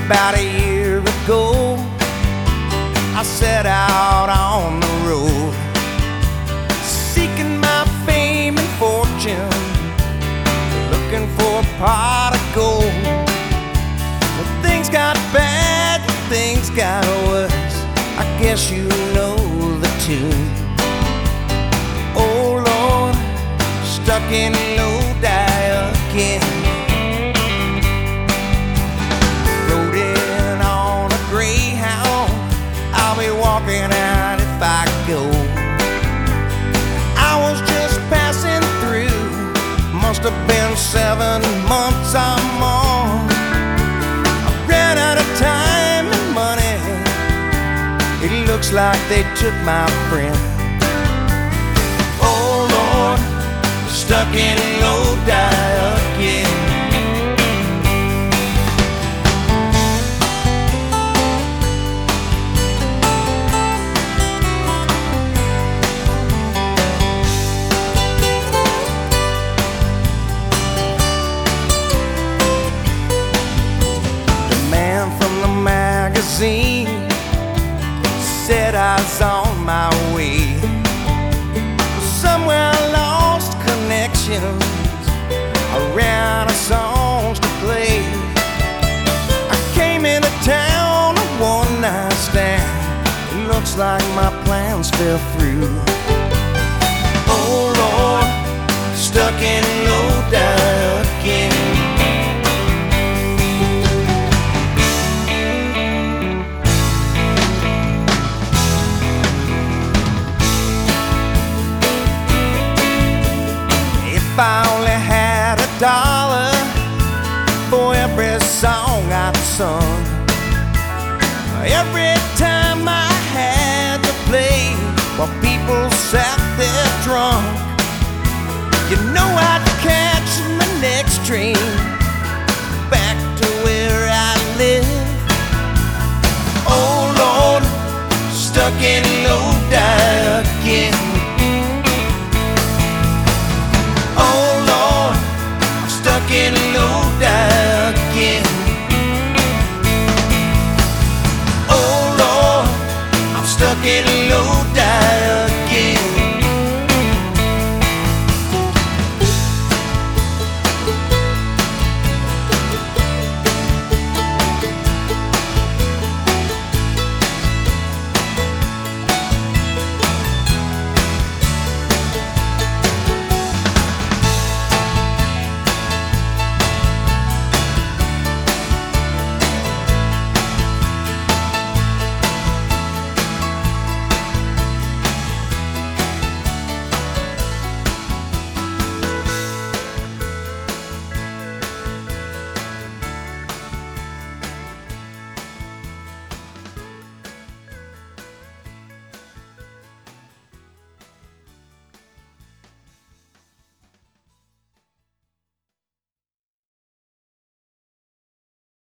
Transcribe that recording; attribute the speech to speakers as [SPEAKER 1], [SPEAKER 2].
[SPEAKER 1] About a year ago, I set out on the road, seeking my fame and fortune, looking for a pot of gold. Well, things got bad, things got worse, I guess you know the tune. Oh Lord, stuck in Lodi again. Walking out if I go. I was just passing through, must have been 7 months or more. I ran out of time and money, it looks like they took my friend. Oh Lord, stuck in Lodi again. Said I was on my way, somewhere I lost connections, I ran out of songs to play. I came into town a one-night stand, it looks like my plans fell through. Oh Lord, stuck in Lodi again. If I only had $1 for every song I'd sung, every time I had to play while people sat there drunk, you know I'd catch the next train back to where I live. Oh Lord, stuck in Lodi